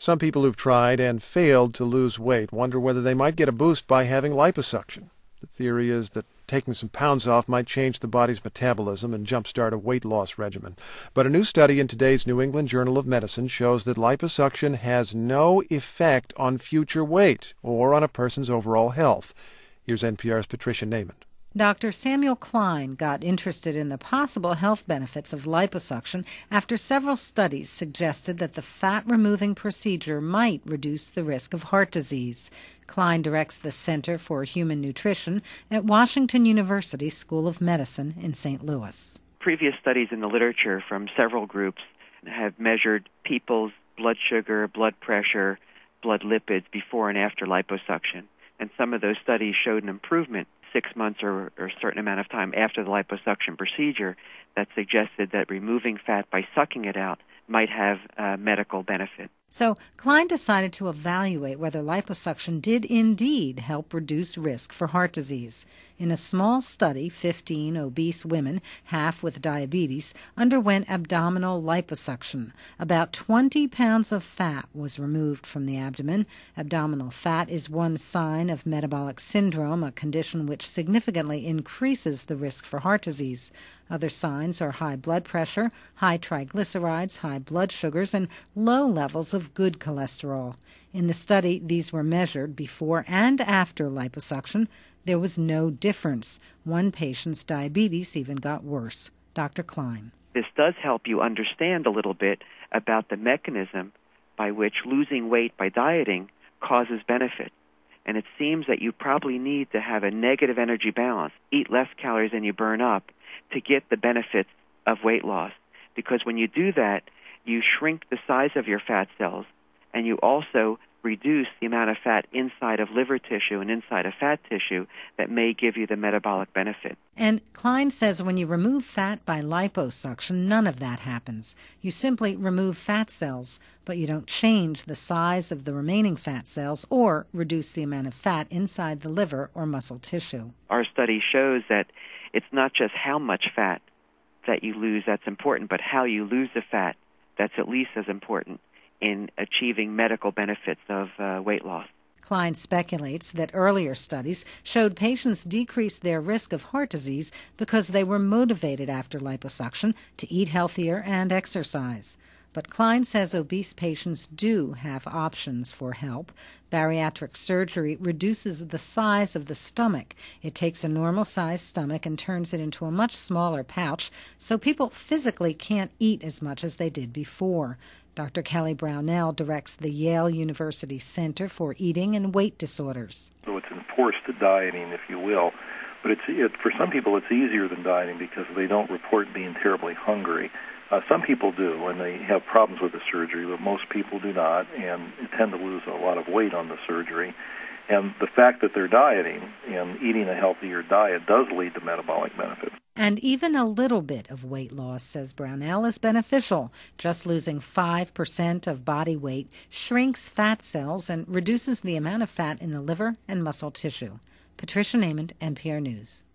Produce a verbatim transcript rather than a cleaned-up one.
Some people who've tried and failed to lose weight wonder whether they might get a boost by having liposuction. The theory is that taking some pounds off might change the body's metabolism and jumpstart a weight loss regimen. But a new study in today's New England Journal of Medicine shows that liposuction has no effect on future weight or on a person's overall health. Here's N P R's Patricia Naiman. Doctor Samuel Klein got interested in the possible health benefits of liposuction after several studies suggested that the fat-removing procedure might reduce the risk of heart disease. Klein directs the Center for Human Nutrition at Washington University School of Medicine in Saint Louis. Previous studies in the literature from several groups have measured people's blood sugar, blood pressure, blood lipids before and after liposuction. And some of those studies showed an improvement six months or, or a certain amount of time after the liposuction procedure that suggested that removing fat by sucking it out might have uh, medical benefit. So Klein decided to evaluate whether liposuction did indeed help reduce risk for heart disease. In a small study, fifteen obese women, half with diabetes, underwent abdominal liposuction. About twenty pounds of fat was removed from the abdomen. Abdominal fat is one sign of metabolic syndrome, a condition which significantly increases the risk for heart disease. Other signs are high blood pressure, high triglycerides, high blood sugars, and low levels of good cholesterol. In the study, these were measured before and after liposuction. There was no difference. One patient's diabetes even got worse. Doctor Klein. This does help you understand a little bit about the mechanism by which losing weight by dieting causes benefit. And it seems that you probably need to have a negative energy balance, eat less calories than you burn up, to get the benefits of weight loss. Because when you do that, you shrink the size of your fat cells, and you also reduce the amount of fat inside of liver tissue and inside of fat tissue that may give you the metabolic benefit. And Klein says when you remove fat by liposuction, none of that happens. You simply remove fat cells, but you don't change the size of the remaining fat cells or reduce the amount of fat inside the liver or muscle tissue. Our study shows that it's not just how much fat that you lose that's important, but how you lose the fat that's at least as important in achieving medical benefits of uh, weight loss. Klein speculates that earlier studies showed patients decreased their risk of heart disease because they were motivated after liposuction to eat healthier and exercise. But Klein says obese patients do have options for help. Bariatric surgery reduces the size of the stomach. It takes a normal-sized stomach and turns it into a much smaller pouch, so people physically can't eat as much as they did before. Doctor Kelly Brownell directs the Yale University Center for Eating and Weight Disorders. So it's enforced dieting, if you will. But it's it, for some people it's easier than dieting because they don't report being terribly hungry. Uh, some people do, and they have problems with the surgery, but most people do not, and tend to lose a lot of weight on the surgery. And the fact that they're dieting and eating a healthier diet does lead to metabolic benefits. And even a little bit of weight loss, says Brownell, is beneficial. Just losing five percent of body weight shrinks fat cells and reduces the amount of fat in the liver and muscle tissue. Patricia Naiman, N P R News.